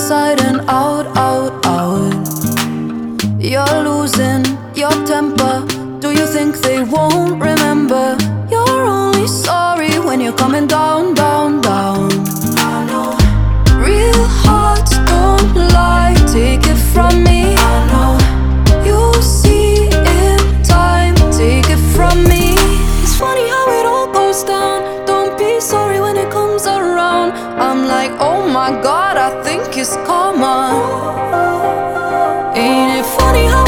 inside and out, out, out. You're losing your temper. Do you think they won't remember? You're only sorry when you're coming down, down, down. I know. Real hearts don't lie, take it from me. I know. You'll see in time, take it from me. It's funny how it all goes down. Don't be sorry when it comes around. I'm like, oh my God, I think it's karma. Ain't it funny how